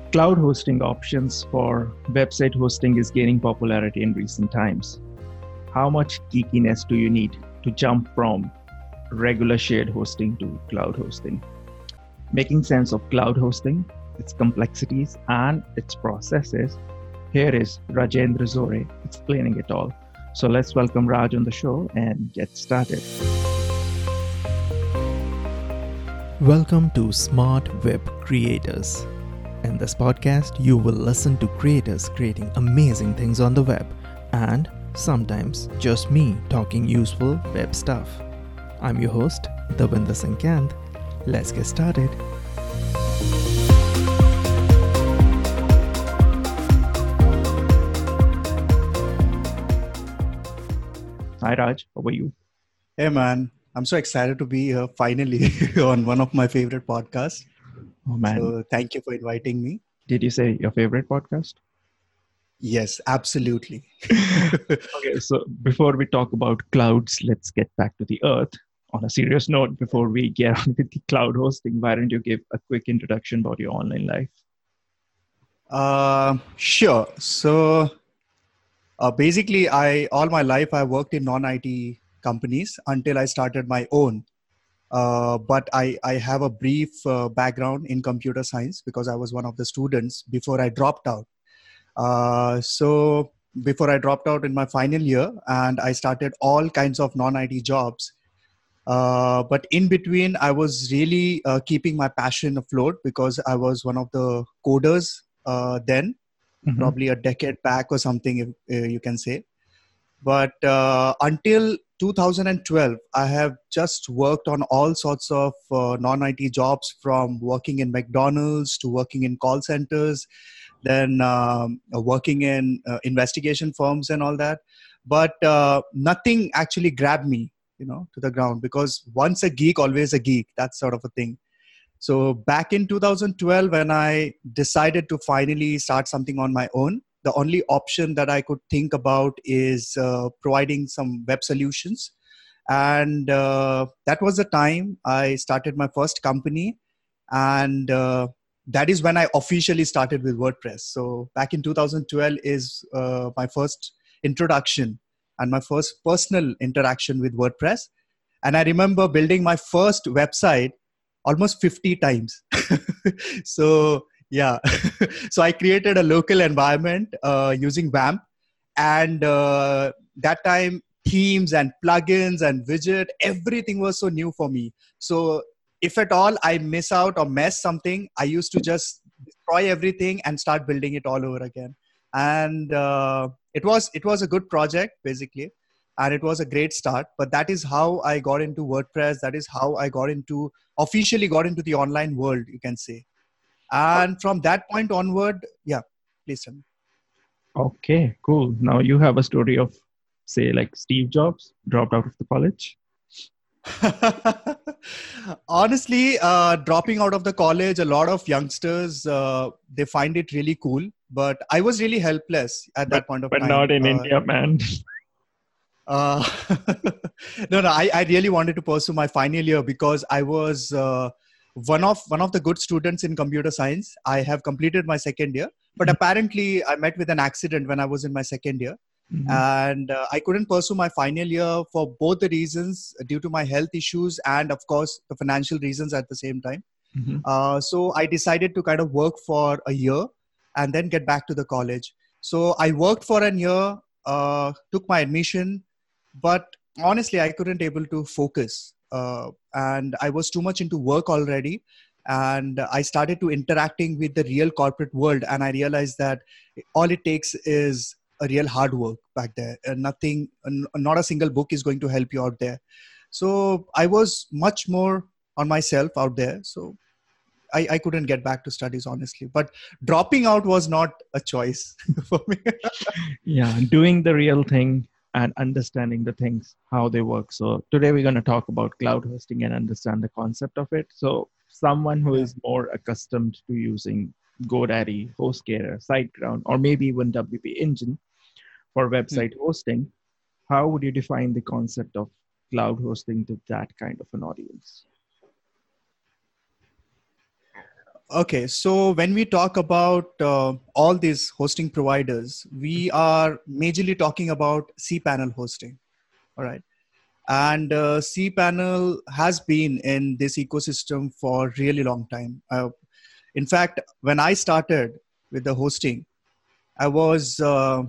Cloud hosting options for website hosting is gaining popularity in recent times. How much geekiness do you need to jump from regular shared hosting to cloud hosting? Making sense of cloud hosting, its complexities, and its processes. Here is Rajendra Zore explaining it all. So let's welcome Raj on the show and get started. Welcome to Smart Web Creators. In this podcast, you will listen to creators creating amazing things on the web and sometimes just me talking useful web stuff. I'm your host, Davinder Singh Kanth. Let's get started. Hi Raj, how are you? Hey man, I'm so excited to be here finally on one of my favorite podcasts. Oh man, So thank you for inviting me. did you say your favorite podcast? Yes, absolutely. Okay, so before we talk about clouds, let's get back to the earth. On a serious note, before we get on with the cloud hosting, why don't you give a quick introduction about your online life? Sure. So basically, all my life I worked in non-IT companies until I started my own. But I have a brief background in computer science because I was one of the students before I dropped out. So before I dropped out in my final year, and I started all kinds of non-IT jobs. But in between, I was really keeping my passion afloat because I was one of the coders then, Mhm. probably a decade back or something, if you can say. But until 2012, I have just worked on all sorts of non-IT jobs, from working in McDonald's to working in call centers, then working in investigation firms and all that. But nothing actually grabbed me, to the ground, because once a geek, always a geek. That sort of a thing. So back in 2012, when I decided to finally start something on my own, the only option that I could think about is providing some web solutions. And that was the time I started my first company. And that is when I officially started with WordPress. So back in 2012 is my first introduction and my first personal interaction with WordPress. And I remember building my first website almost 50 times. So yeah, so I created a local environment using WAMP, and that time themes and plugins and widget, everything was so new for me. So if at all I miss out or mess something, I used to just destroy everything and start building it all over again. And it was a good project basically, and it was a great start. But that is how I got into WordPress. That is how I officially got into the online world, you can say. And from that point onward, yeah, please tell me. Okay, cool. Now you have a story of, say, like Steve Jobs dropped out of the college. Honestly, dropping out of the college, a lot of youngsters, they find it really cool. But I was really helpless at But that point of but not time. in India, man. Uh, no, I really wanted to pursue my final year because I was one of the good students in computer science. I have completed my second year, but apparently I met with an accident when I was in my second year, Mhm. and I couldn't pursue my final year for both the reasons, due to my health issues and of course the financial reasons at the same time. Mhm. So I decided to kind of work for a year and then get back to the college. So I worked for a year, took my admission, but honestly, I couldn't able to focus, and I was too much into work already. And I started to interacting with the real corporate world, and I realized that all it takes is a real hard work back there, and not a single book is going to help you out there. So I was much more on myself out there. So I couldn't get back to studies, honestly. But dropping out was not a choice for me. Yeah, doing the real thing and understanding the things, how they work. So today we're going to talk about cloud hosting and understand the concept of it. So someone who Yeah. is more accustomed to using GoDaddy, HostGator, SiteGround, or maybe even WP Engine for Hmm. website hosting, how would you define the concept of cloud hosting to that kind of an audience? Okay, so when we talk about all these hosting providers, we are majorly talking about cPanel hosting. All right. And cPanel has been in this ecosystem for a really long time. In fact, when I started with the hosting, I was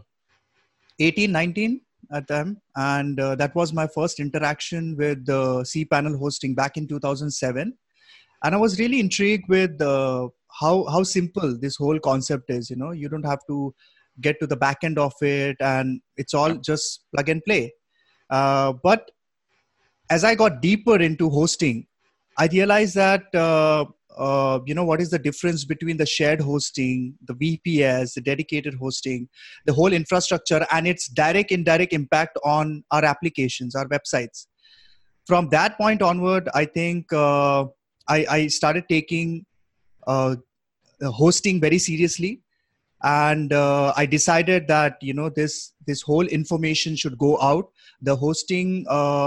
18, 19 at them. And that was my first interaction with the cPanel hosting back in 2007. And I was really intrigued with how simple this whole concept is. You don't have to get to the back end of it, and it's all just plug and play. But as I got deeper into hosting, I realized that what is the difference between the shared hosting, the VPS, the dedicated hosting, the whole infrastructure, and its direct indirect impact on our applications, our websites. From that point onward, I think I started taking uh, hosting very seriously, and I decided that this whole information should go out. The hosting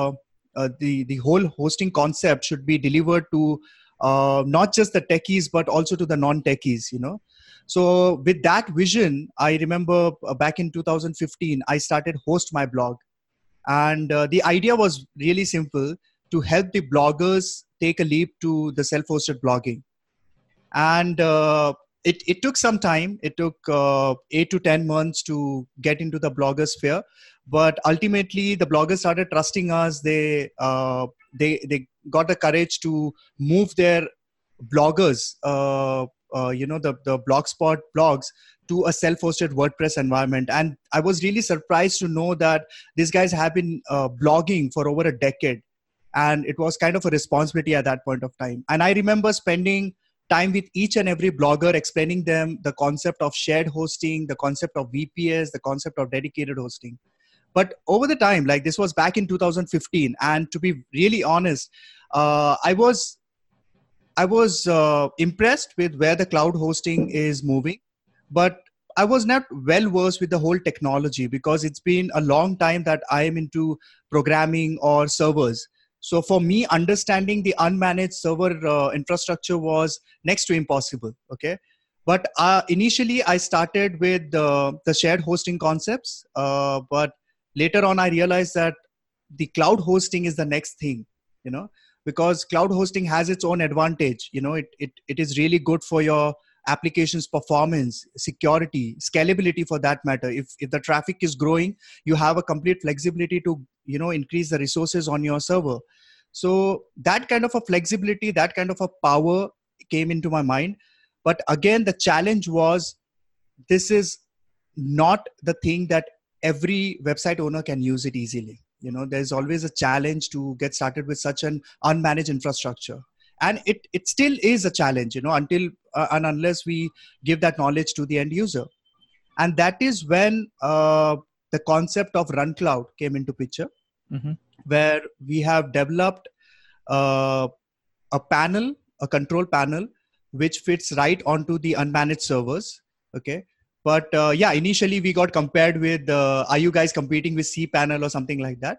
the whole hosting concept should be delivered to not just the techies but also to the non-techies. So with that vision, I remember back in 2015 I started Host My Blog. And the idea was really simple: to help the bloggers take a leap to the self-hosted blogging. And it took some time. It took 8 to 10 months to get into the blogger sphere, but ultimately the bloggers started trusting us. They got the courage to move their bloggers, the blogspot blogs, to a self-hosted WordPress environment. And I was really surprised to know that these guys have been blogging for over a decade, and it was kind of a responsibility at that point of time. And I remember spending time with each and every blogger, explaining them the concept of shared hosting, the concept of VPS, the concept of dedicated hosting. But over the time, like this was back in 2015, and to be really honest, I was impressed with where the cloud hosting is moving, but I was not well versed with the whole technology, because it's been a long time that I am into programming or servers. So for me, understanding the unmanaged server infrastructure was next to impossible. Okay. But initially I started with the shared hosting concepts. But later on, I realized that the cloud hosting is the next thing, you know, because cloud hosting has its own advantage. It is really good for your applications performance, security, scalability, for that matter. If the traffic is growing, you have a complete flexibility to increase the resources on your server. So that kind of a flexibility, that kind of a power came into my mind. But again, the challenge was, this is not the thing that every website owner can use it easily. There's always a challenge to get started with such an unmanaged infrastructure. And it still is a challenge, until and unless we give that knowledge to the end user. And that is when the concept of Run Cloud came into picture, where we have developed uh, a control panel, which fits right onto the unmanaged servers. Okay. But initially we got compared with, are you guys competing with cPanel or something like that?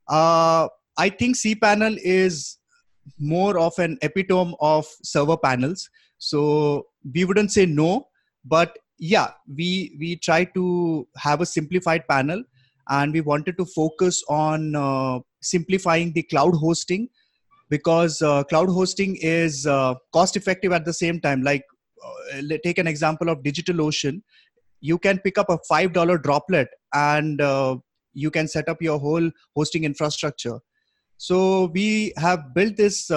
I think cPanel is more of an epitome of server panels. So we wouldn't say no, but yeah, we try to have a simplified panel, and we wanted to focus on simplifying the cloud hosting, because cloud hosting is cost effective at the same time. Like take an example of DigitalOcean. You can pick up a $5 droplet, and you can set up your whole hosting infrastructure. So we have built this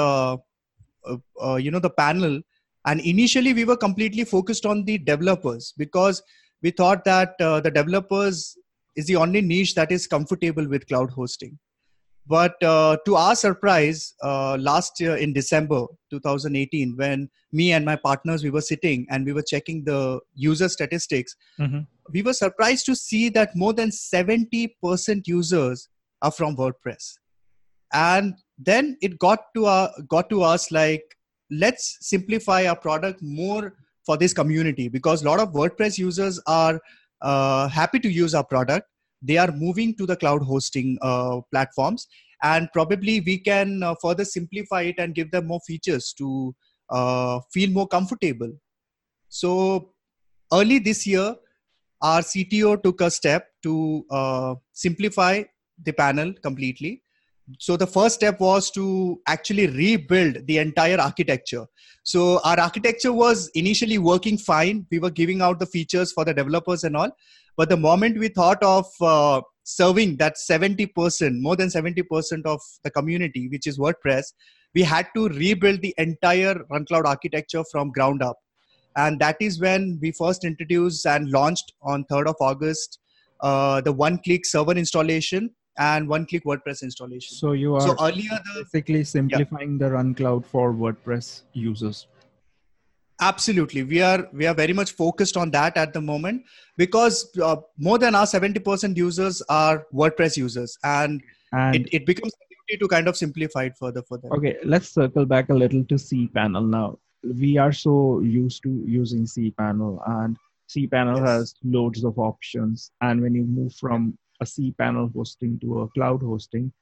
the panel. And initially we were completely focused on the developers, because we thought that the developers is the only niche that is comfortable with cloud hosting. But to our surprise, last year in December 2018, when me and my partners, we were sitting and we were checking the user statistics, we were surprised to see that more than 70% users are from WordPress. And then it got to us like, let's simplify our product more for this community, because a lot of WordPress users are happy to use our product. They are moving to the cloud hosting platforms, and probably we can further simplify it and give them more features to feel more comfortable. So early this year, our CTO took a step to simplify the panel completely. So the first step was to actually rebuild the entire architecture. So our architecture was initially working fine. We were giving out the features for the developers and all. But the moment we thought of serving that 70%, more than 70% of the community, which is WordPress, we had to rebuild the entire RunCloud architecture from ground up. And that is when we first introduced and launched on 3rd of August the one-click server installation and one-click WordPress installation. So you are So earlier, basically simplifying the RunCloud for WordPress users. Absolutely, we are very much focused on that at the moment, because more than our 70% users are WordPress users, and it becomes a duty to kind of simplify it further for them. Okay, let's circle back a little to cPanel now. We are so used to using cPanel, and cPanel has loads of options. And when you move from a cPanel hosting to a cloud hosting,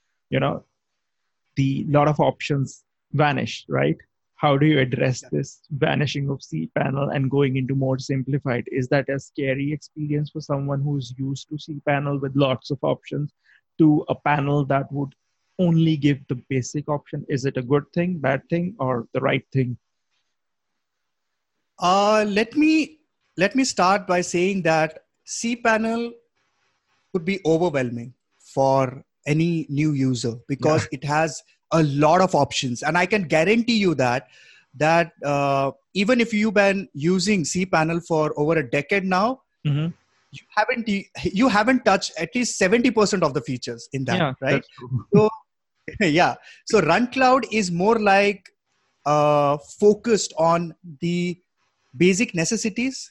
the lot of options vanish, right? How do you address this vanishing of cPanel and going into more simplified? Is that a scary experience for someone who's used to cPanel with lots of options to a panel that would only give the basic option? Is it a good thing, bad thing, or the right thing? Let me start by saying that cPanel could be overwhelming for any new user, because it has a lot of options, and I can guarantee you that even if you've been using cPanel for over a decade now, you haven't touched at least 70% of the features in that, right? So so RunCloud is more like focused on the basic necessities,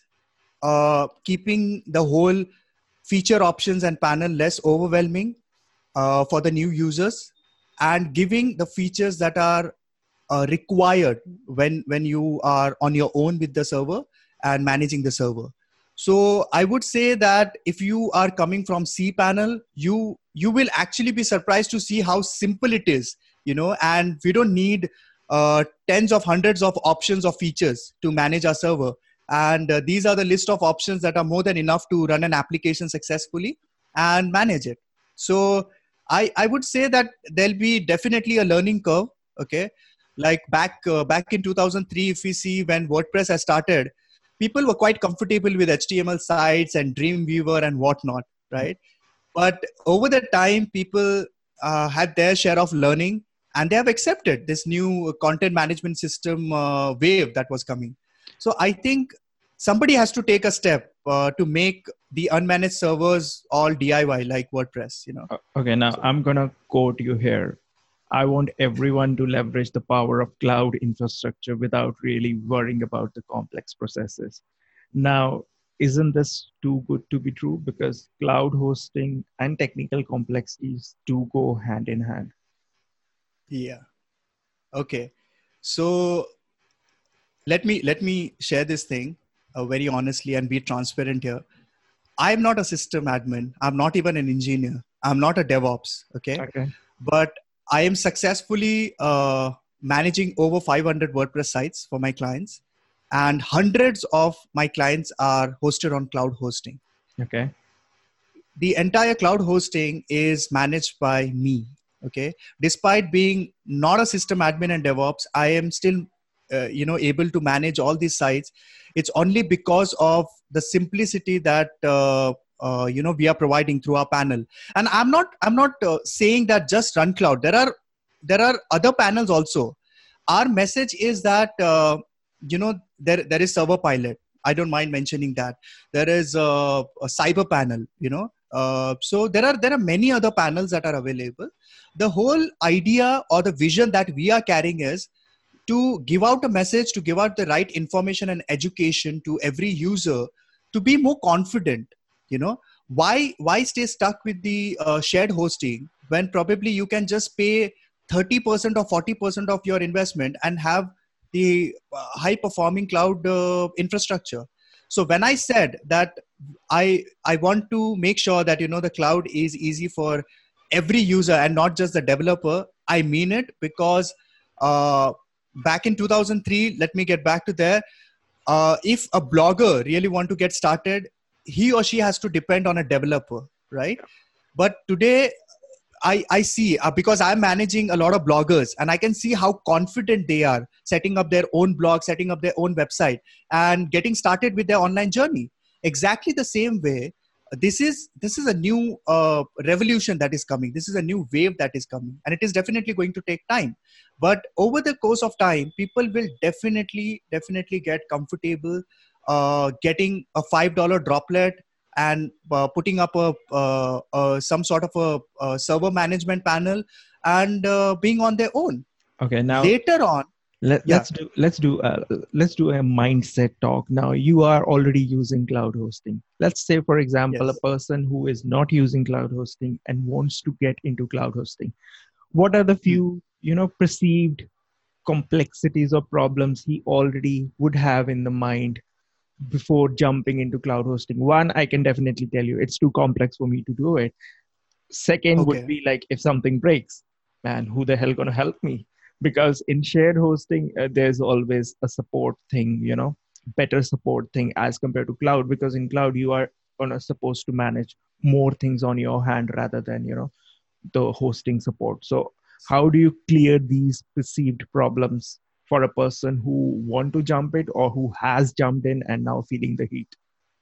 keeping the whole feature options and panel less overwhelming for the new users, and giving the features that are required when you are on your own with the server and managing the server. So I would say that if you are coming from cPanel, you will actually be surprised to see how simple it is, and we don't need tens of hundreds of options of features to manage our server. And these are the list of options that are more than enough to run an application successfully and manage it. So I would say that there'll be definitely a learning curve. Okay. Like back in 2003, if we see when WordPress has started, people were quite comfortable with HTML sites and Dreamweaver and whatnot, right? But over the time, people had their share of learning, and they have accepted this new content management system wave that was coming. So I think somebody has to take a step to make the unmanaged servers all DIY like WordPress. Okay, now I'm gonna quote you here. I want everyone to leverage the power of cloud infrastructure without really worrying about the complex processes. Now, isn't this too good to be true? Because cloud hosting and technical complexities do go hand in hand. Yeah. Okay. So let me share this thing very honestly and be transparent here. I'm not a system admin. I'm not even an engineer. I'm not a DevOps. Okay. But I am successfully managing over 500 WordPress sites for my clients, and hundreds of my clients are hosted on cloud hosting. Okay. The entire cloud hosting is managed by me. Okay. Despite being not a system admin and DevOps, I am still able to manage all these sites. It's only because of the simplicity that we are providing through our panel. And I'm not saying that just RunCloud. There are other panels also. Our message is that there is Server Pilot. I don't mind mentioning that. There is a Cyber panel. So there are many other panels that are available. The whole idea or the vision that we are carrying is to give out a message, to give out the right information and education to every user to be more confident. Why stay stuck with the shared hosting when probably you can just pay 30% or 40% of your investment and have the high performing cloud infrastructure. So when I said that I want to make sure that the cloud is easy for every user and not just the developer, I mean it, because back in 2003, let me get back to there. If a blogger really want to get started, he or she has to depend on a developer, right? But today, I see, because I'm managing a lot of bloggers, and I can see how confident they are setting up their own blog, setting up their own website, and getting started with their online journey. Exactly the same way, this is a new revolution that is coming. This is a new wave that is coming, and it is definitely going to take time. But over the course of time, people will definitely get comfortable getting a $5 droplet and putting up some sort of a server management panel and being on their own. Okay, now Later on, let's do a mindset talk. Now, you are already using cloud hosting. Let's say, for example, Yes. a person who is not using cloud hosting and wants to get into cloud hosting. What are the few, perceived complexities or problems he already would have in the mind before jumping into cloud hosting? One, I can definitely tell you it's too complex for me to do it. Second would Okay. be like, if something breaks, man, who the hell gonna help me? Because in shared hosting, there's always a support thing, better support thing as compared to cloud. Because in cloud, you are supposed to manage more things on your hand rather than the hosting support. So how do you clear these perceived problems for a person who want to jump it or who has jumped in and now feeling the heat?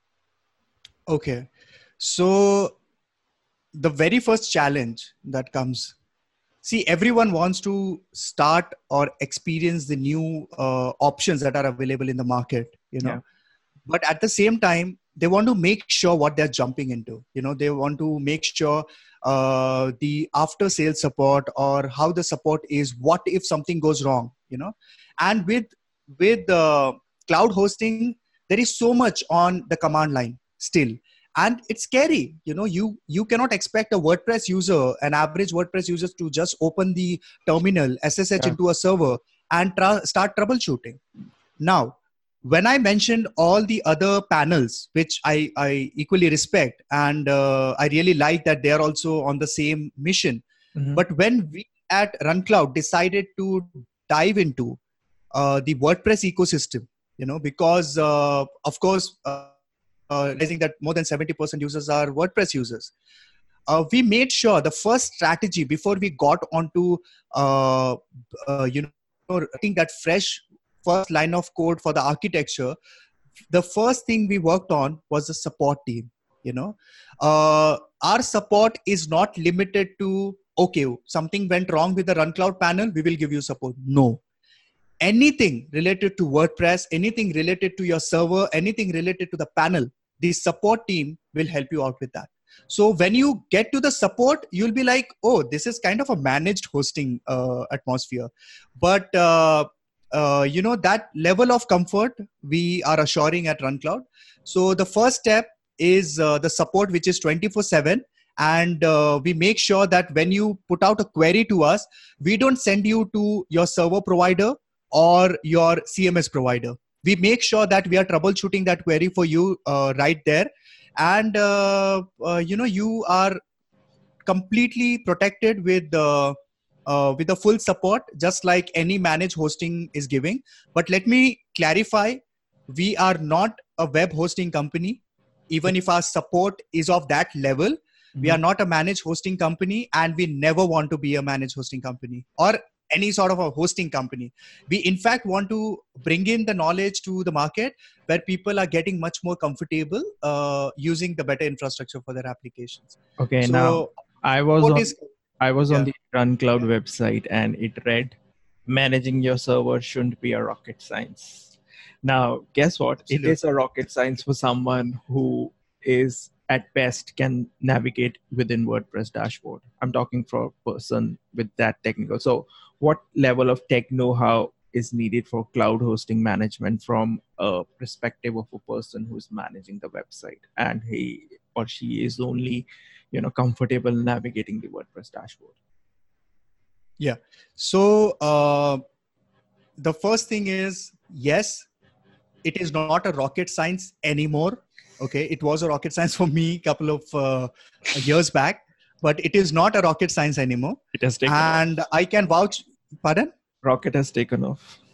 Okay. So the very first challenge that comes, see, everyone wants to start or experience the new options that are available in the market, Yeah. but at the same time, they want to make sure what they're jumping into. They want to make sure the after sales support, or how the support is, what if something goes wrong. And with cloud hosting, there is so much on the command line still, and it's scary. You cannot expect a WordPress user, an average WordPress user, to just open the terminal, SSH Yeah. into a server, and start troubleshooting. Now, when I mentioned all the other panels, which I equally respect, and I really like that they are also on the same mission. Mhm. But when we at RunCloud decided to dive into the WordPress ecosystem, because of course, realizing that more than 70% users are WordPress users, we made sure the first strategy before we got onto, writing that fresh first line of code for the architecture, the first thing we worked on was the support team. Our support is not limited to, okay, something went wrong with the RunCloud panel, we will give you support. No. Anything related to WordPress, anything related to your server, anything related to the panel, the support team will help you out with that. So when you get to the support, you'll be like, oh, this is kind of a managed hosting atmosphere. But that level of comfort we are assuring at RunCloud. So the first step is the support, which is 24/7. And we make sure that when you put out a query to us, we don't send you to your server provider or your CMS provider. We make sure that we are troubleshooting that query for you right there. And, you are completely protected with the full support, just like any managed hosting is giving. But let me clarify, we are not a web hosting company. Even if our support is of that level, we are not a managed hosting company, and we never want to be a managed hosting company or any sort of a hosting company. We in fact want to bring in the knowledge to the market where people are getting much more comfortable using the better infrastructure for their applications. Okay, now So I was what on is I was on yeah the RunCloud website and it read, managing your server shouldn't be a rocket science. Now, guess what? It is a rocket science for someone who is at best can navigate within WordPress dashboard. I'm talking for a person with that technical. So what level of tech know-how is needed for cloud hosting management from a perspective of a person who's managing the website and he or she is only comfortable navigating the WordPress dashboard? Yeah. So the first thing is, yes, it is not a rocket science anymore. Okay, it was a rocket science for me a couple of years back, but it is not a rocket science anymore. It has taken off. And I can vouch. Pardon? Rocket has taken off.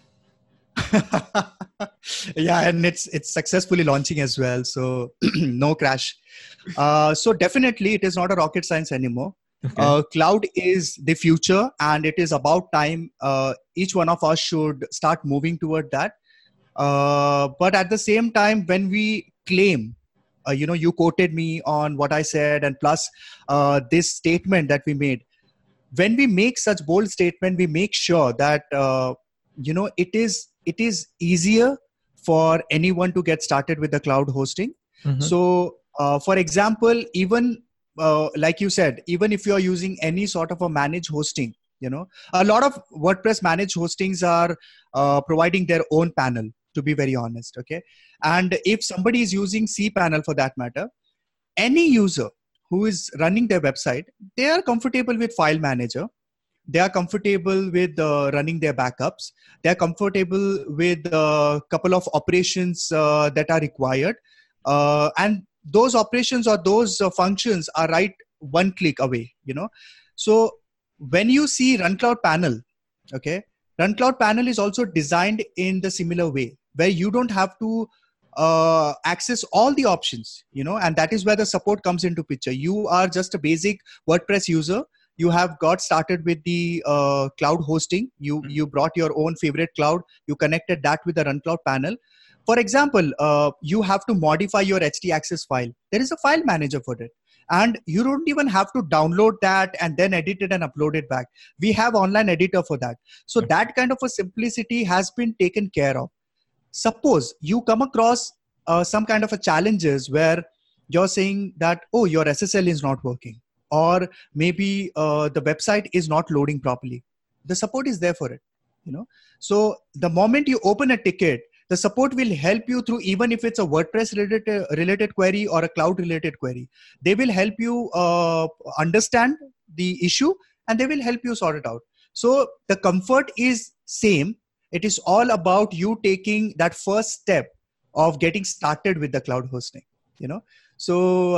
Yeah, and it's successfully launching as well. So no crash. So definitely, it is not a rocket science anymore. Okay. Cloud is the future, and it is about time each one of us should start moving toward that. But at the same time, when we claim, you quoted me on what I said, and plus this statement that we made. When we make such bold statement, we make sure that it is easier for anyone to get started with the cloud hosting. Mhm. So for example, even like you said, even if you are using any sort of a managed hosting, a lot of WordPress managed hostings are providing their own panel, to be very honest. Okay. And if somebody is using cPanel for that matter, any user who is running their website, they are comfortable with file manager. They are comfortable with running their backups. They are comfortable with a couple of operations that are required. And those operations or those functions are right one click away. So when you see Run Cloud Panel, okay, Run Cloud Panel is also designed in the similar way, where you don't have to access all the options, and that is where the support comes into picture. You are just a basic WordPress user. You have got started with the cloud hosting. You brought your own favorite cloud. You connected that with the Run Cloud Panel. For example, you have to modify your htaccess file. There is a file manager for it. And you don't even have to download that and then edit it and upload it back. We have online editor for that. So that kind of a simplicity has been taken care of. Suppose you come across some kind of a challenges where you're saying that, oh, your SSL is not working, or maybe the website is not loading properly. The support is there for it. So the moment you open a ticket, the support will help you through, even if it's a WordPress related query or a cloud related query. They will help you understand the issue, and they will help you sort it out. So the comfort is same. It is all about you taking that first step of getting started with the cloud hosting. So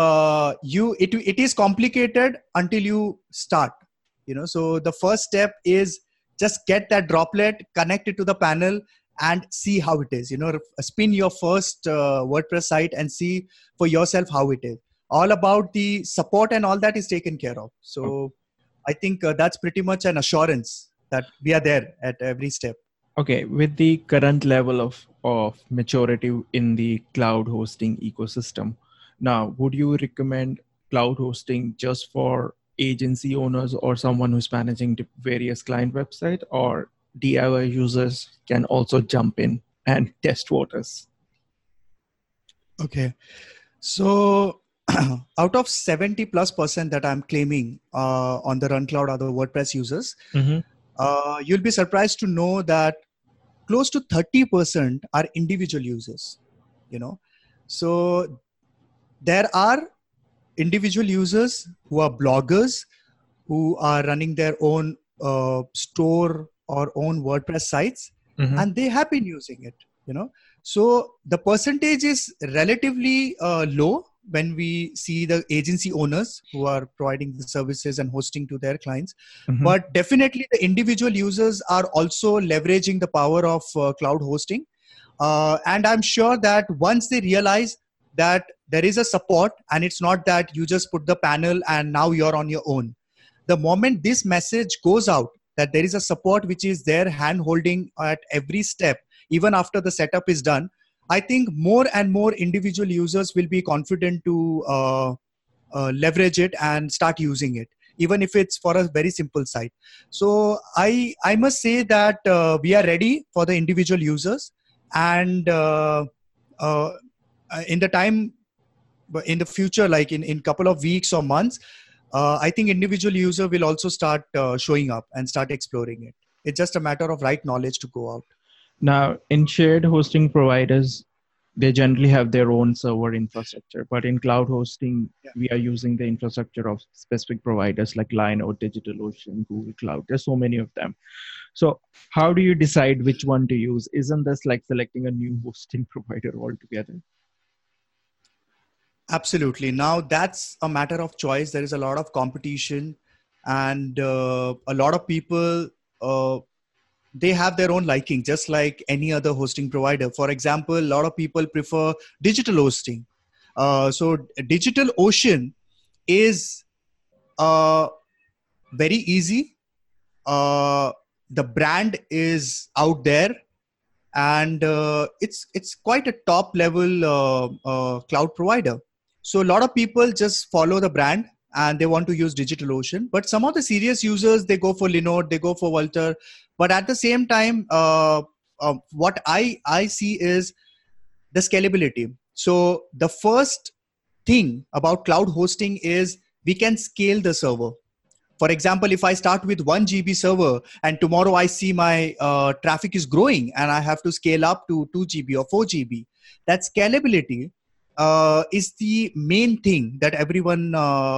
it is complicated until you start. So the first step is just get that droplet, connect it to the panel, and see how it is. Spin your first WordPress site and see for yourself how it is. All about the support and all that is taken care of. So I think that's pretty much an assurance that we are there at every step. Okay, with the current level of maturity in the cloud hosting ecosystem, now, would you recommend cloud hosting just for agency owners or someone who's managing various client websites, or DIY users can also jump in and test waters? Okay. So out of 70+% that I'm claiming on the Run Cloud are the WordPress users, you'll be surprised to know that close to 30% are individual users. So there are individual users who are bloggers, who are running their own store or own WordPress sites, and they have been using it. So the percentage is relatively low when we see the agency owners who are providing the services and hosting to their clients. But definitely the individual users are also leveraging the power of cloud hosting. And I'm sure that once they realize that there is a support, and it's not that you just put the panel and now you're on your own. The moment this message goes out that there is a support which is there hand holding at every step, even after the setup is done, I think more and more individual users will be confident to leverage it and start using it, even if it's for a very simple site. So I must say that we are ready for the individual users, and in the time, in the future, like in couple of weeks or months, I think individual user will also start showing up and start exploring it. It's just a matter of right knowledge to go out. Now, in shared hosting providers, they generally have their own server infrastructure, but in cloud hosting, we are using the infrastructure of specific providers like Linode, DigitalOcean, Google Cloud. There's so many of them. So how do you decide which one to use? Isn't this like selecting a new hosting provider altogether? Absolutely. Now that's a matter of choice. There is a lot of competition, and a lot of people they have their own liking, just like any other hosting provider. For example, a lot of people prefer digital hosting. So DigitalOcean is very easy. Uh, the brand is out there, and it's quite a top level cloud provider. So a lot of people just follow the brand and they want to use DigitalOcean. But some of the serious users, they go for Linode, they go for Vultr. But at the same time, what I see is the scalability. So the first thing about cloud hosting is we can scale the server. For example, if I start with 1 GB server and tomorrow I see my traffic is growing and I have to scale up to 2 GB or 4 GB, that scalability is the main thing that everyone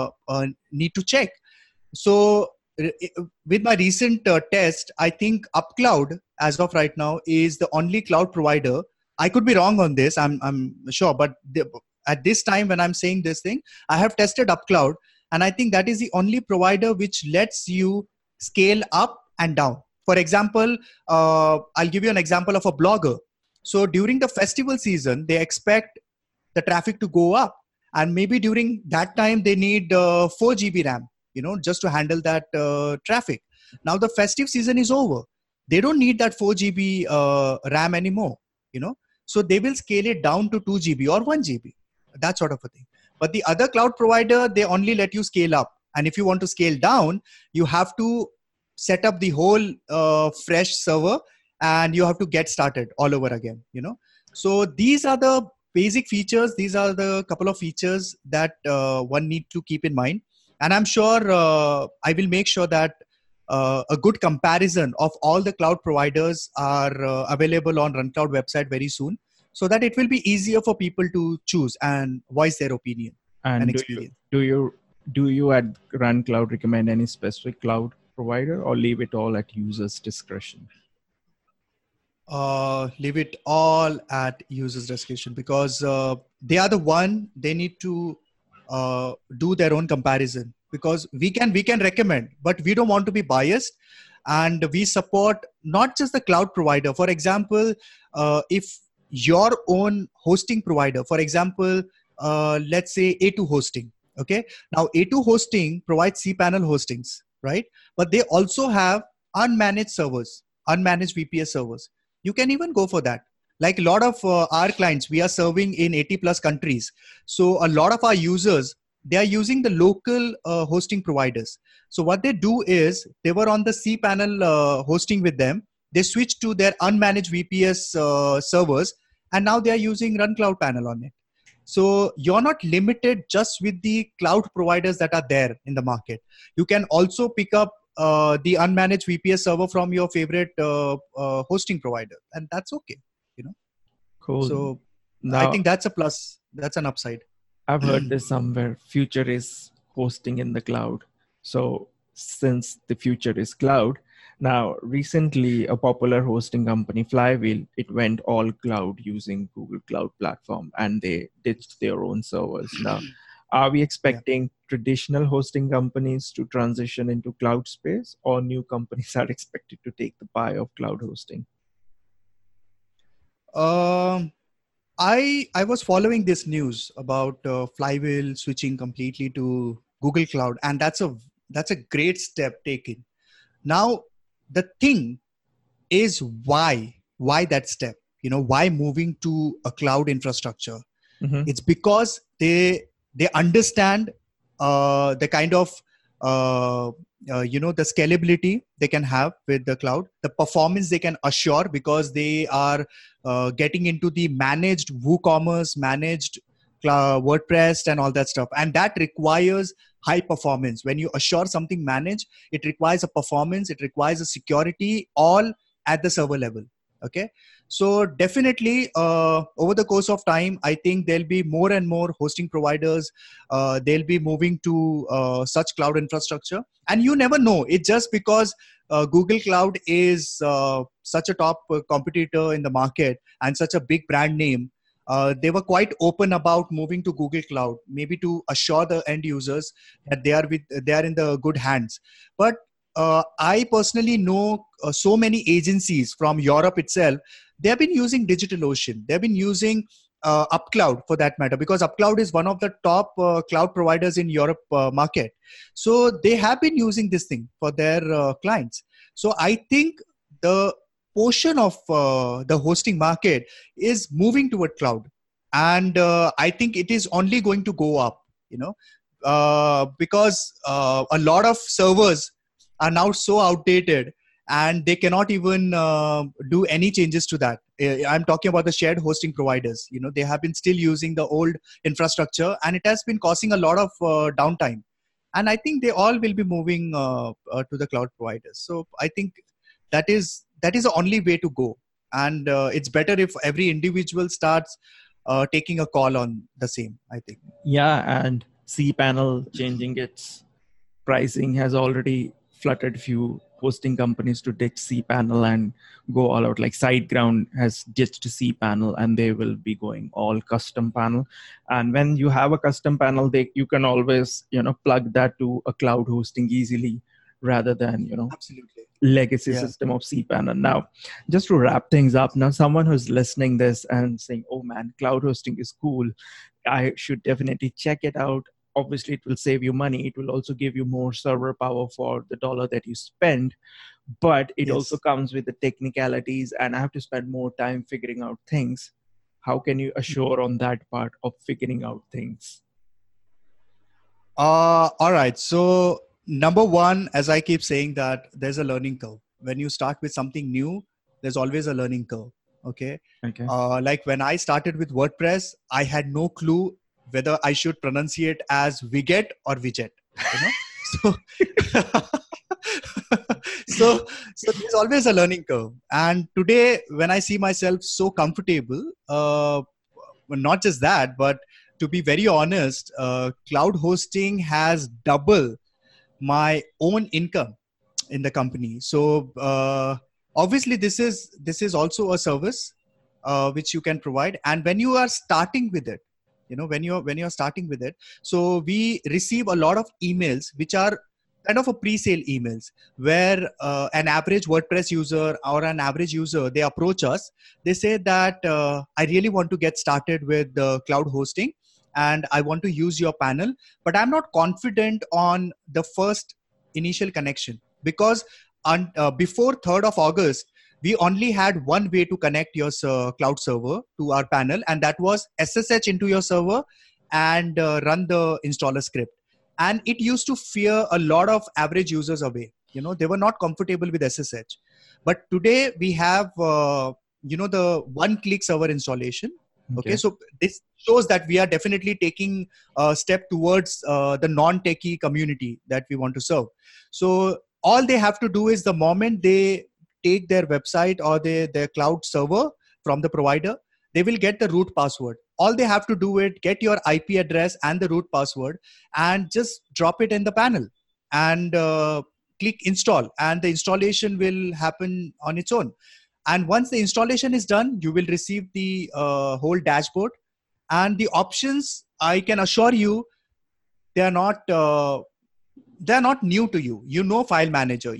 need to check. So with my recent test, I think UpCloud as of right now is the only cloud provider. I could be wrong on this, I'm sure, but at this time when I'm saying this thing, I have tested UpCloud, and I think that is the only provider which lets you scale up and down. For example, I'll give you an example of a blogger. So during the festival season, they expect the traffic to go up, and maybe during that time they need 4 GB RAM, just to handle that traffic. Now the festive season is over. They don't need that 4 GB RAM anymore, so they will scale it down to 2 GB or 1 GB, that sort of a thing. But the other cloud provider, they only let you scale up. And if you want to scale down, you have to set up the whole fresh server and you have to get started all over again, So these are the basic features. These are the couple of features that one need to keep in mind. And I'm sure I will make sure that a good comparison of all the cloud providers are available on RunCloud website very soon, so that it will be easier for people to choose and voice their opinion and experience. Do you at RunCloud recommend any specific cloud provider, or leave it all at users' discretion? Leave it all at users' discretion, because they are the one, they need to do their own comparison, because we can recommend, but we don't want to be biased, and we support not just the cloud provider. For example, if your own hosting provider, for example, let's say A2 hosting. Okay. Now A2 hosting provides cPanel hostings, right? But they also have unmanaged servers, unmanaged VPS servers. You can even go for that. Like a lot of our clients, we are serving in 80 plus countries. So a lot of our users, they are using the local hosting providers. So what they do is they were on the cPanel hosting with them. They switched to their unmanaged VPS servers, and now they are using RunCloud panel on it. So you're not limited just with the cloud providers that are there in the market. You can also pick up the unmanaged VPS server from your favorite hosting provider, and that's okay. Cool. So now, I think that's a plus. That's an upside. I've heard this somewhere. Future is hosting in the cloud. So since the future is cloud, now recently a popular hosting company, Flywheel, it went all cloud using Google Cloud Platform, and they ditched their own servers. Now, are we expecting traditional hosting companies to transition into cloud space, or new companies are expected to take the pie of cloud hosting? I was following this news about Flywheel switching completely to Google Cloud, and that's a great step taken. Now, the thing is why that step? Why moving to a cloud infrastructure? Mm-hmm. It's because they understand the kind of the scalability they can have with the cloud, the performance they can assure, because they are getting into the managed WooCommerce, managed WordPress and all that stuff. And that requires high performance. When you assure something managed, it requires a performance, it requires a security, all at the server level. Okay. So definitely over the course of time, I think there'll be more and more hosting providers. They'll be moving to such cloud infrastructure. And you never know. It's just because Google Cloud is such a top competitor in the market and such a big brand name. They were quite open about moving to Google Cloud, maybe to assure the end users that they are in the good hands. But I personally know so many agencies from Europe itself. They have been using DigitalOcean. They have been using UpCloud for that matter, because UpCloud is one of the top cloud providers in Europe market. So they have been using this thing for their clients. So I think the portion of the hosting market is moving toward cloud, and I think it is only going to go up. Because a lot of servers are now so outdated, and they cannot even do any changes to that. I'm talking about the shared hosting providers. They have been still using the old infrastructure, and it has been causing a lot of downtime. And I think they all will be moving to the cloud providers. So I think that is the only way to go. And it's better if every individual starts taking a call on the same, I think. Yeah, and cPanel changing its pricing has already fluttered few hosting companies to ditch cPanel and go all out. Like SiteGround has ditched cPanel and they will be going all custom panel. And when you have a custom panel, you can always plug that to a cloud hosting easily, rather than Absolutely. legacy system of cPanel. Now, just to wrap things up, now someone who's listening this and saying, oh man, cloud hosting is cool, I should definitely check it out. Obviously, it will save you money. It will also give you more server power for the dollar that you spend. But it also comes with the technicalities, and I have to spend more time figuring out things. How can you assure on that part of figuring out things? All right. So number one, as I keep saying, that there's a learning curve. When you start with something new, there's always a learning curve. Okay. Like when I started with WordPress, I had no clue whether I should pronunciate as Wiget or Widget. So there's always a learning curve. And today, when I see myself so comfortable, not just that, but to be very honest, cloud hosting has doubled my own income in the company. So obviously, this is also a service which you can provide. And when you are starting with it, when you're starting with it, so we receive a lot of emails which are kind of a pre-sale emails, where an average WordPress user or an average user, they approach us. They say that I really want to get started with cloud hosting, and I want to use your panel, but I'm not confident on the first initial connection, because before 3rd of August, we only had one way to connect your cloud server to our panel, and that was SSH into your server and run the installer script. And it used to fear a lot of average users away. They were not comfortable with SSH. But today we have, the one-click server installation. Okay, so this shows that we are definitely taking a step towards the non-techie community that we want to serve. So all they have to do is, the moment they take their website or their cloud server from the provider, they will get the root password. All they have to do is get your IP address and the root password, and just drop it in the panel and click install, and the installation will happen on its own. And once the installation is done, you will receive the whole dashboard, and the options, I can assure you, they are not new to you. File manager,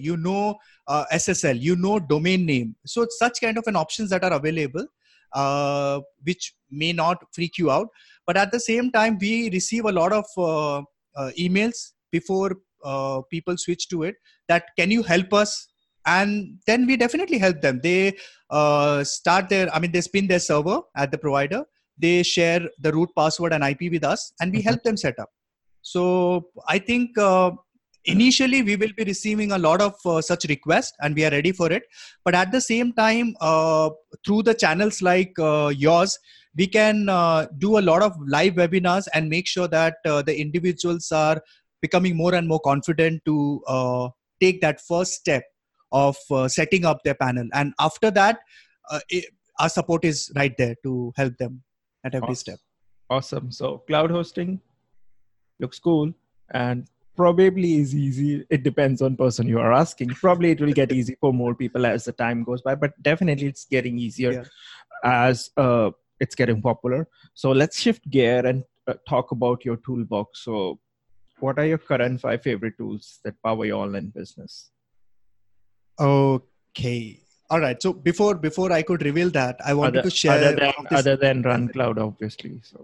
SSL, domain name. So it's such kind of an options that are available, which may not freak you out. But at the same time, we receive a lot of emails before people switch to it, that can you help us? And then we definitely help them. They they spin their server at the provider. They share the root password and IP with us, and we help them set up. So I think initially we will be receiving a lot of such requests, and we are ready for it. But at the same time, through the channels like yours, we can do a lot of live webinars and make sure that the individuals are becoming more and more confident to take that first step of setting up their panel. And after that, our support is right there to help them at every step. Awesome. So cloud hosting looks cool and probably is easy. It depends on person you are asking. Probably it will get easy for more people as the time goes by, but definitely it's getting easier as it's getting popular. So let's shift gear and talk about your toolbox. So what are your current 5 favorite tools that power your online business? Okay. All right. So before I could reveal that, I wanted to share one of this. Other than Run Cloud, obviously. So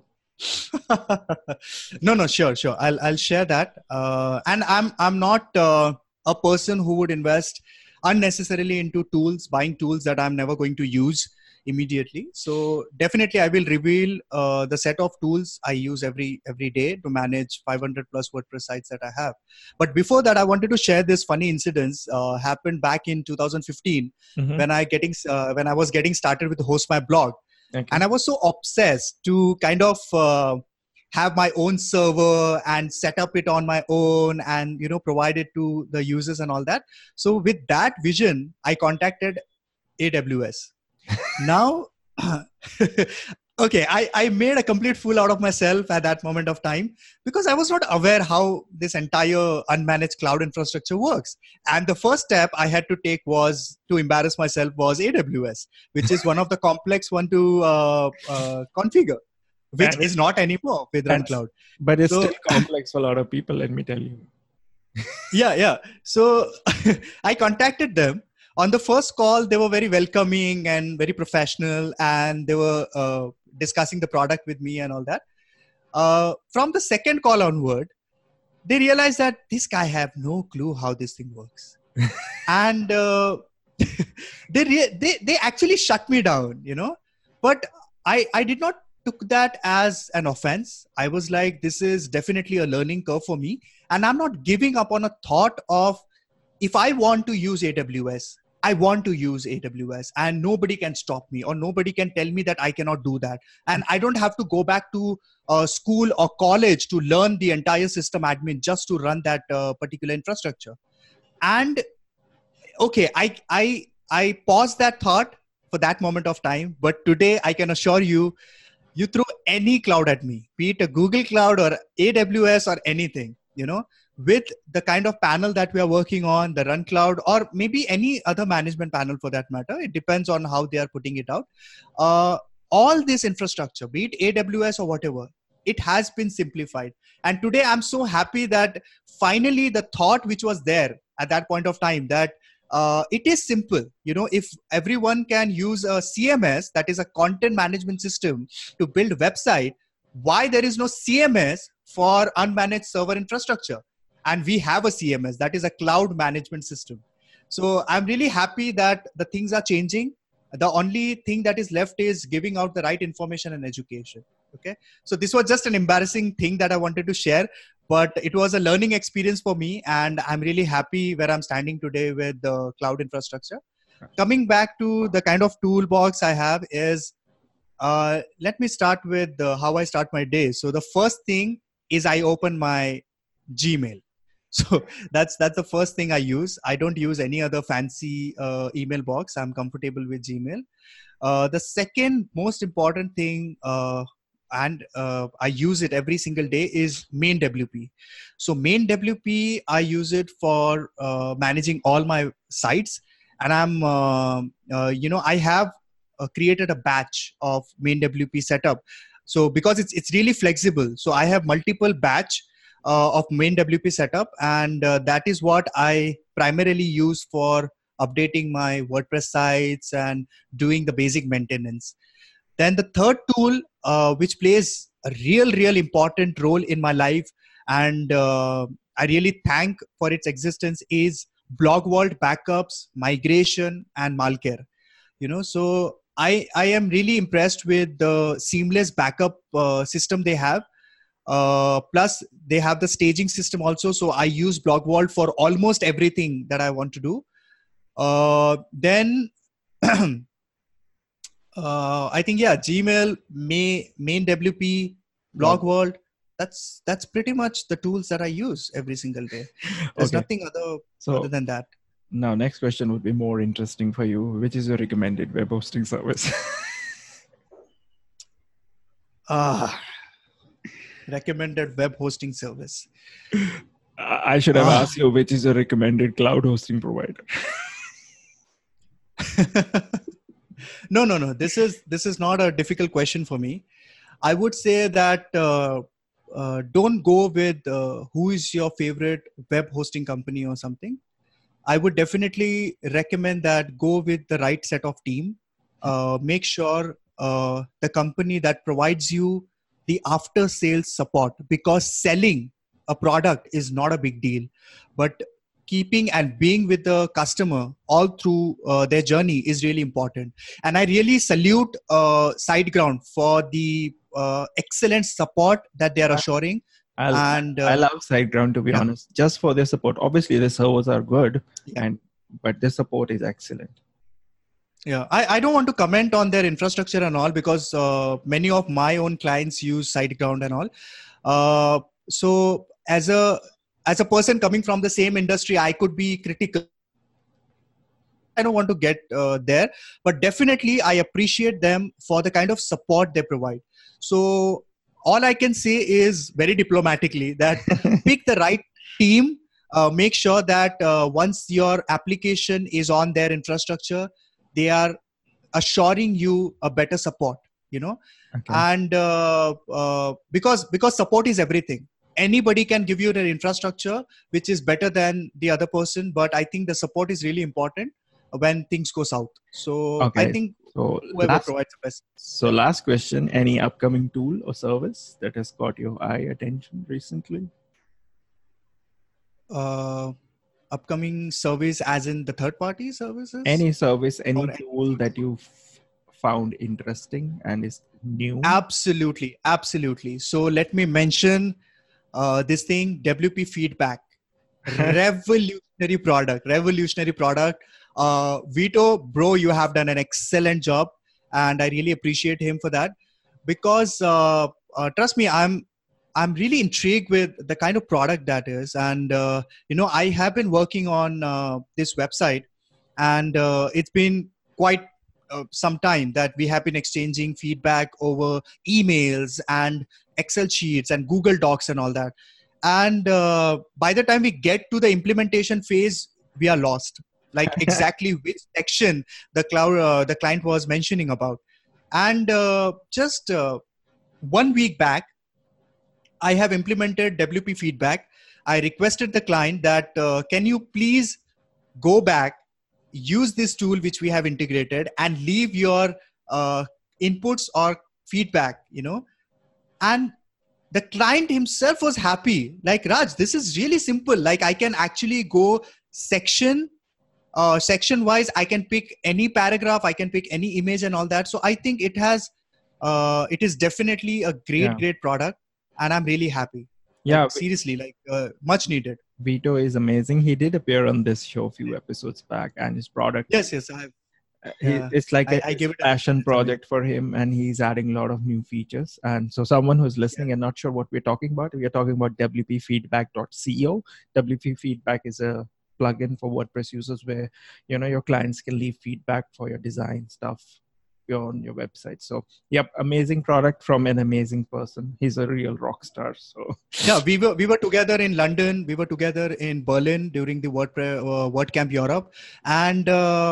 No, sure. I'll share that. And I'm not a person who would invest unnecessarily into tools, buying tools that I'm never going to use immediately. So definitely, I will reveal the set of tools I use every day to manage 500 plus WordPress sites that I have. But before that, I wanted to share this funny incident happened back in 2015 Mhm. when I was getting started with Host My Blog. Okay. And I was so obsessed to kind of have my own server and set up it on my own and provide it to the users and all that. So with that vision, I contacted AWS. Now okay, I made a complete fool out of myself at that moment of time because I was not aware how this entire unmanaged cloud infrastructure works. And the first step I had to take was to embarrass myself was AWS, which is one of the complex one to configure, which And is not anymore with Run and- Cloud. but it's So- still complex for a lot of people, let me tell you. Yeah. So I contacted them. On the first call, they were very welcoming and very professional, and they were discussing the product with me and all that. From the second call onward, they realized that this guy have no clue how this thing works, and they actually shut me down, But I did not took that as an offense. I was like, this is definitely a learning curve for me, and I'm not giving up on a thought of if I want to use AWS. I want to use AWS and nobody can stop me or nobody can tell me that I cannot do that. And I don't have to go back to school or college to learn the entire system admin just to run that particular infrastructure. And okay, I paused that thought for that moment of time. But today I can assure you, you throw any cloud at me, be it a Google Cloud or AWS or anything, with the kind of panel that we are working on, the Run Cloud, or maybe any other management panel for that matter. It depends on how they are putting it out. All this infrastructure, be it AWS or whatever, it has been simplified. And today I'm so happy that finally the thought which was there at that point of time that it is simple. If everyone can use a CMS, that is a content management system, to build website, why there is no CMS for unmanaged server infrastructure? And we have a CMS, that is a cloud management system. So I'm really happy that the things are changing. The only thing that is left is giving out the right information and education. Okay. So this was just an embarrassing thing that I wanted to share, but it was a learning experience for me. And I'm really happy where I'm standing today with the cloud infrastructure. Coming back to the kind of toolbox I have is, let me start with how I start my day. So the first thing is I open my Gmail. So that's the first thing I use. I don't use any other fancy email box. I'm comfortable with Gmail. The second most important thing, and I use it every single day, is main WP. So main WP, I use it for managing all my sites. And I have created a batch of main WP setup. So because it's really flexible. So I have multiple batch of main WP setup, and that is what I primarily use for updating my WordPress sites and doing the basic maintenance. Then the third tool, which plays a real important role in my life, and I really thank for its existence, is BlogVault backups, migration, and Malcare. So I am really impressed with the seamless backup system they have. Plus they have the staging system also. So I use BlogVault for almost everything that I want to do. Then I think, Gmail, main WP, BlogVault. That's pretty much the tools that I use every single day. There's nothing other than that. Now, next question would be more interesting for you. Which is your recommended web hosting service? Recommended web hosting service. I should have asked you which is your recommended cloud hosting provider. No. This is not a difficult question for me. I would say that don't go with who is your favorite web hosting company or something. I would definitely recommend that go with the right set of team. Make sure the company that provides you the after sales support, because selling a product is not a big deal, but keeping and being with the customer all through their journey is really important. And I really salute SiteGround for the excellent support that they are assuring. And I love SiteGround, to be yeah, honest, just for their support. Obviously, the servers are good, yeah. but their support is excellent. Yeah, I don't want to comment on their infrastructure and all, because many of my own clients use SiteGround and all. So as a person coming from the same industry, I could be critical. I don't want to get there, but definitely I appreciate them for the kind of support they provide. So all I can say is very diplomatically that pick the right team. Make sure that once your application is on their infrastructure, they are assuring you a better support. Okay. And because support is everything. Anybody can give you their infrastructure which is better than the other person, but I think the support is really important when things go south. So I Okay. think So whoever provides the best. So last question, any upcoming tool or service that has caught your eye attention recently? Upcoming service as in the third party services? Any service, any Or tool that you found interesting and is new? Absolutely. So let me mention this thing, WP Feedback. Revolutionary product. Vito, bro, you have done an excellent job, and I really appreciate him for that. Because trust me, I'm really intrigued with the kind of product that is. And I have been working on this website, and it's been quite some time that we have been exchanging feedback over emails and Excel sheets and Google Docs and all that. And by the time we get to the implementation phase, we are lost, like exactly which section the client was mentioning about. And just 1 week back, I have implemented WP Feedback. I requested the client that can you please go back, use this tool which we have integrated, and leave your inputs or feedback, and the client himself was happy. Like, Raj, this is really simple. Like, I can actually go section wise. I can pick any paragraph, I can pick any image and all that. So I think it is definitely a great product, and I'm really happy. Yeah, like, seriously, like much needed. Vito is amazing. He did appear on this show a few episodes back, and his product. Yes, it's like I give it passion project for him, and he's adding a lot of new features. And so someone who's listening and not sure what we're talking about, we are talking about wpfeedback.co. WP Feedback is a plugin for WordPress users where your clients can leave feedback for your design stuff on your website. So yep, amazing product from an amazing person. He's a real rock star. So yeah, we were together in London, we were together in Berlin during the WordCamp Europe. And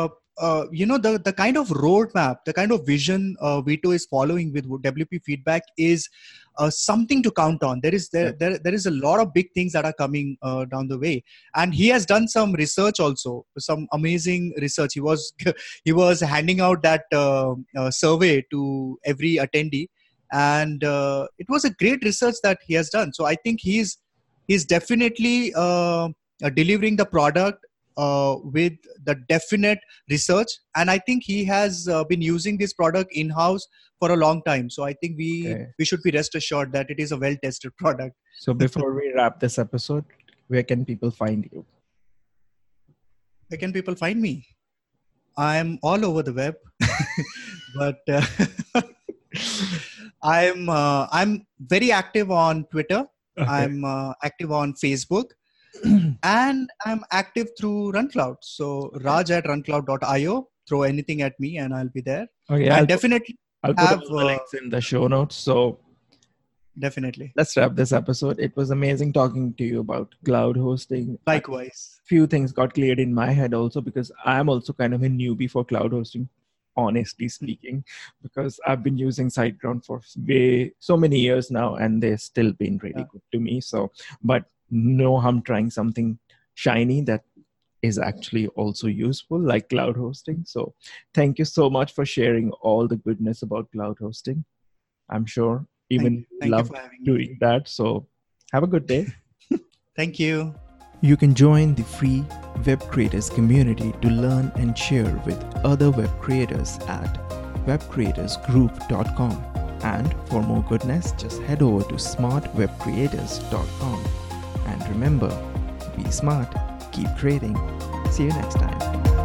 the kind of roadmap, the kind of vision Vito is following with WP Feedback is something to count on. There is a lot of big things that are coming down the way, and he has done some research also, some amazing research. He was handing out that survey to every attendee, and it was a great research that he has done. So I think he's definitely delivering the product with the definite research, and I think he has been using this product in-house for a long time. So I think we should be rest assured that it is a well-tested product. So before we wrap this episode, where can people find you? Where can people find me? I'm all over the web, but I'm very active on Twitter. Okay. I'm active on Facebook. And I'm active through RunCloud. So Raj at runcloud.io. Throw anything at me and I'll be there. Okay, I'll definitely put all the links in the show notes. So definitely. Let's wrap this episode. It was amazing talking to you about cloud hosting. Likewise. Few things got cleared in my head also, because I'm also kind of a newbie for cloud hosting, honestly speaking, because I've been using SiteGround for so many years now, and they've still been really good to me. So, but no, I'm trying something shiny that is actually also useful, like cloud hosting. So thank you so much for sharing all the goodness about cloud hosting. I'm sure even Thank you love for having me. doing that. So have a good day. Thank you. You can join the free web creators community to learn and share with other web creators at webcreatorsgroup.com. And for more goodness, just head over to smartwebcreators.com. And remember, be smart, keep creating. See you next time.